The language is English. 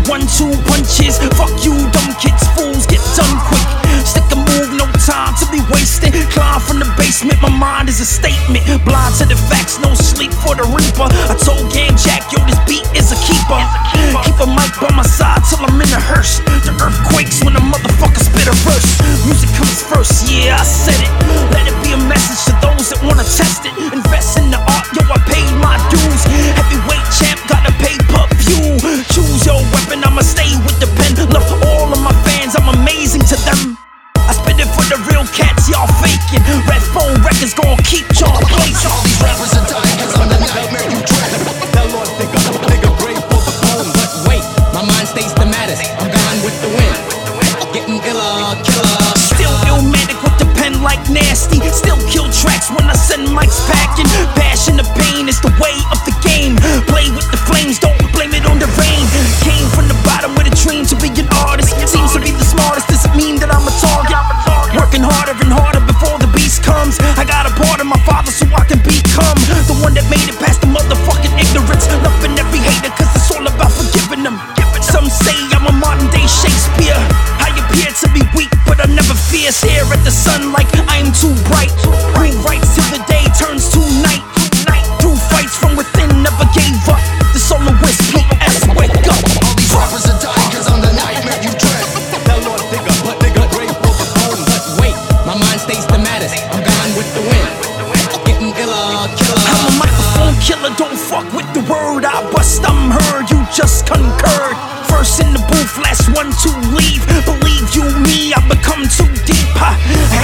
1-2 punches. Fuck you, dumb kids, fools get done quick. Stick a move, no time to be wasted. Climb from the basement, my mind is a statement. Blind to the facts, no sleep for the reaper. I told Gang Jack, yo, this beat is a keeper. Keep a mic by my side till I'm in a hearse. The earth quakes when a motherfucker spit a verse. Music comes first, yeah, I said it. Let it be a message to those that wanna test it. Invest in the art, yo, I paid my dues. Heavyweight champ, gotta pay per view. Choose your weapon, I'ma stay with the pen. Love for all of my fans, I'm amazing to them. I spit it for the real cats, y'all faking. Red Phone Records gon' keep y'all blazing. All these rappers are dying cause I'm the nightmare you dread. Tell Lord, dig a grave for the bone. But wait, my mind stays the maddest. I'm gone with the wind. Getting iller, killer. Still illmatic with the pen like nasty. Still kill tracks when I send mics packing. Passion, the pain is the way of the game. Play with the flames, don't blame it on the rain. Came from the bottom with a dream to be an artist. Seems to be the smartest, does it mean that I'm a target? Working harder and harder before the beast comes. I got a part of my father so I can become the one that made it past the motherfucking ignorance. Loving every hater cause it's all about forgiving them. Some say I'm a modern day Shakespeare. I appear to be weak but I never fear. Stare at the sun like I'm too bright. Who writes till the day turns to night. Through fights from within, never gave up. The soloist P.S. wake up. All these rappers are dying cause I'm the nightmare you dread. Tell Lord, dig a grave for the bone. But wait, my mind stays the maddest. I'm gone with the wind. Getting iller, killer. I'm a microphone killer, don't fuck with the word. I bust, I'm heard, you just concurred. First in the booth, last one to leave. Believe you me, I become too deep. I